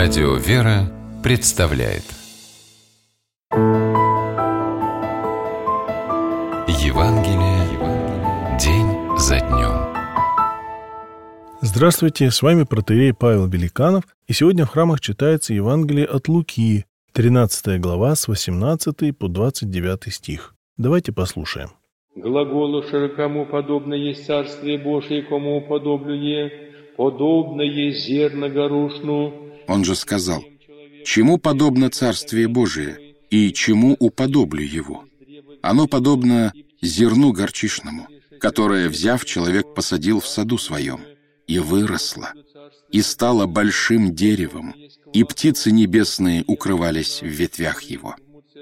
Радио «Вера» представляет Евангелие день за днем. Здравствуйте, с вами протоиерей Павел Великанов, и сегодня в храмах читается Евангелие от Луки, 13 глава, с 18 по 29 стих. Давайте послушаем. «Глаголуша, кому подобно есть Царствие Божие, кому подоблюе, подобно есть зерна горошну». Он же сказал: «Чему подобно Царствие Божие, и чему уподоблю его? Оно подобно зерну горчичному, которое, взяв, человек посадил в саду своем, и выросло, и стало большим деревом, и птицы небесные укрывались в ветвях его».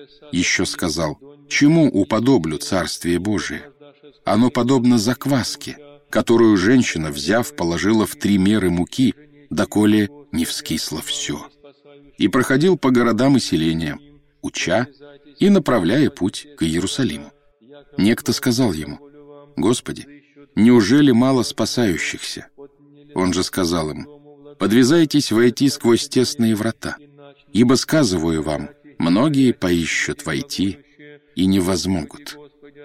Еще сказал: «Чему уподоблю Царствие Божие? Оно подобно закваске, которую женщина, взяв, положила в 3 меры муки, доколе не вскисло все. И проходил по городам и селениям, уча и направляя путь к Иерусалиму. Некто сказал ему: Господи, неужели мало спасающихся? Он же сказал им: подвязайтесь войти сквозь тесные врата, ибо, сказываю вам, многие поищут войти и не возмогут.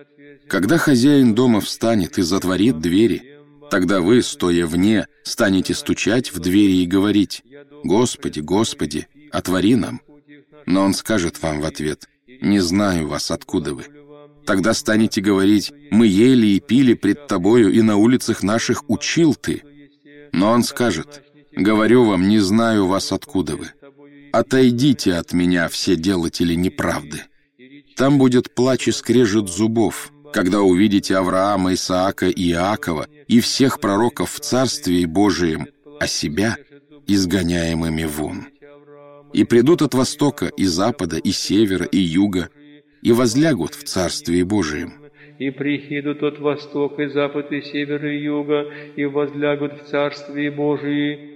Когда хозяин дома встанет и затворит двери, тогда вы, стоя вне, станете стучать в двери и говорить: Господи, Господи, отвори нам. Но он скажет вам в ответ: не знаю вас, откуда вы. Тогда станете говорить: мы ели и пили пред тобою, и на улицах наших учил ты. Но он скажет: говорю вам, не знаю вас, откуда вы. Отойдите от меня, все делатели неправды. Там будет плач и скрежет зубов, когда увидите Авраама, Исаака и Иакова и всех пророков в Царствии Божием, а себя изгоняемыми вон. И придут от востока, и запада, и севера, и юга, и возлягут в Царствии Божием. И прихидут от востока, и запад, и север, и юга, и возлягут в Царствии Божии».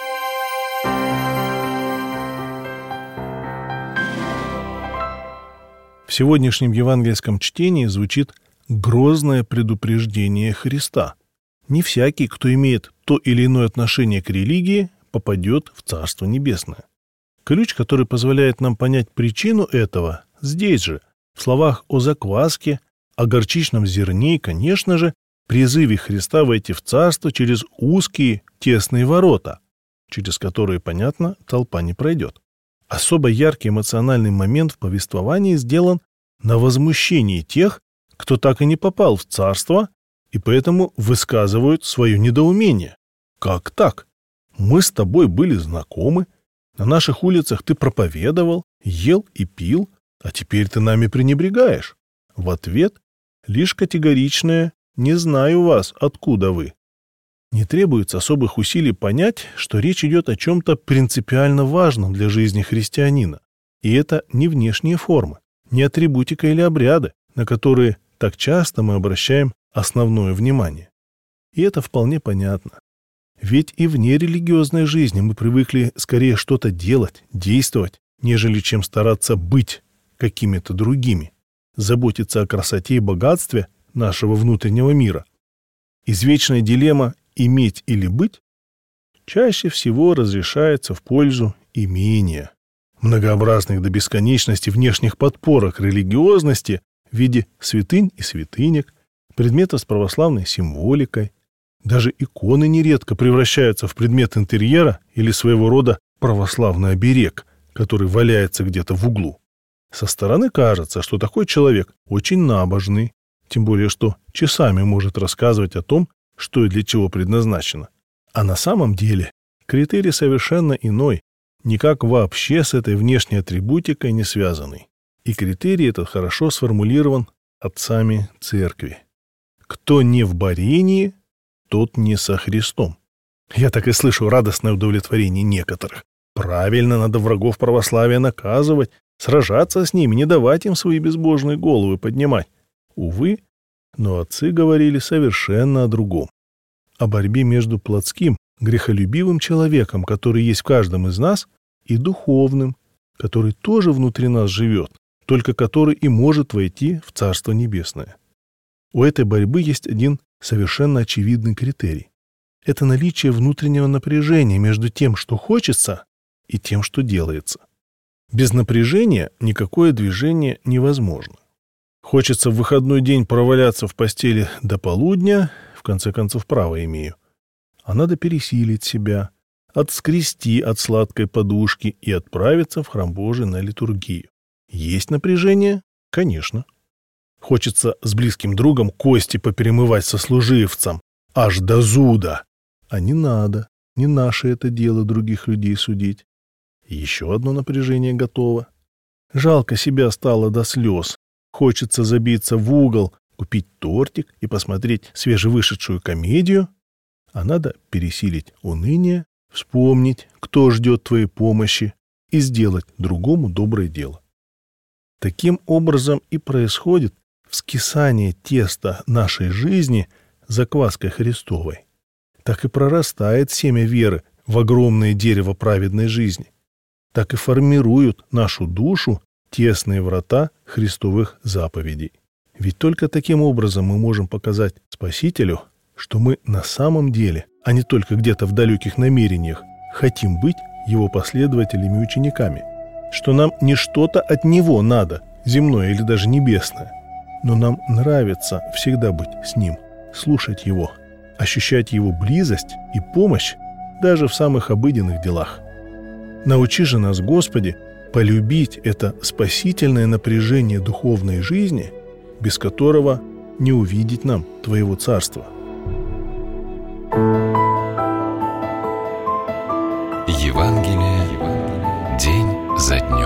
В сегодняшнем евангельском чтении звучит грозное предупреждение Христа. Не всякий, кто имеет то или иное отношение к религии, попадет в Царство Небесное. Ключ, который позволяет нам понять причину этого, здесь же, в словах о закваске, о горчичном зерне и, конечно же, призыве Христа войти в Царство через узкие, тесные ворота, через которые, понятно, толпа не пройдет. Особо яркий эмоциональный момент в повествовании сделан на возмущении тех, кто так и не попал в Царство, и поэтому высказывают свое недоумение. Как так? Мы с тобой были знакомы, на наших улицах ты проповедовал, ел и пил, а теперь ты нами пренебрегаешь. В ответ лишь категоричное «не знаю вас, откуда вы». Не требуется особых усилий понять, что речь идет о чем-то принципиально важном для жизни христианина. И это не внешние формы, не атрибутика или обряды, на которые так часто мы обращаем основное внимание. И это вполне понятно. Ведь и вне религиозной жизни мы привыкли скорее что-то делать, действовать, нежели чем стараться быть какими-то другими, заботиться о красоте и богатстве нашего внутреннего мира. Извечная дилемма «иметь или быть» чаще всего разрешается в пользу имения. Многообразных до бесконечности внешних подпорок религиозности в виде святынь и святынек, предметов с православной символикой. Даже иконы нередко превращаются в предмет интерьера или своего рода православный оберег, который валяется где-то в углу. Со стороны кажется, что такой человек очень набожный, тем более что часами может рассказывать о том, что и для чего предназначено. А на самом деле критерий совершенно иной, никак вообще с этой внешней атрибутикой не связанный. И критерий этот хорошо сформулирован отцами церкви. Кто не в борении, тот не со Христом. Я так и слышу радостное удовлетворение некоторых. Правильно, надо врагов православия наказывать, сражаться с ними, не давать им свои безбожные головы поднимать. Увы, но отцы говорили совершенно о другом. О борьбе между плотским, грехолюбивым человеком, который есть в каждом из нас, и духовным, который тоже внутри нас живет, только который и может войти в Царство Небесное. У этой борьбы есть один совершенно очевидный критерий. Это наличие внутреннего напряжения между тем, что хочется, и тем, что делается. Без напряжения никакое движение невозможно. Хочется в выходной день проваляться в постели до полудня, в конце концов право имею. А надо пересилить себя, отскрести от сладкой подушки и отправиться в храм Божий на литургию. Есть напряжение? Конечно. Хочется с близким другом кости поперемывать сослуживцам, аж до зуда. А не надо, не наше это дело других людей судить. Еще одно напряжение готово. Жалко себя стало до слез. Хочется забиться в угол, купить тортик и посмотреть свежевышедшую комедию. А надо пересилить уныние, вспомнить, кто ждет твоей помощи, и сделать другому доброе дело. Таким образом и происходит вскисание теста нашей жизни закваской Христовой. Так и прорастает семя веры в огромное дерево праведной жизни. Так и формируют нашу душу тесные врата Христовых заповедей. Ведь только таким образом мы можем показать Спасителю, что мы на самом деле, а не только где-то в далеких намерениях, хотим быть Его последователями и учениками. Что нам не что-то от Него надо, земное или даже небесное, но нам нравится всегда быть с Ним, слушать Его, ощущать Его близость и помощь даже в самых обыденных делах. Научи же нас, Господи, полюбить это спасительное напряжение духовной жизни, без которого не увидеть нам Твоего Царства. Евангелие день за днем.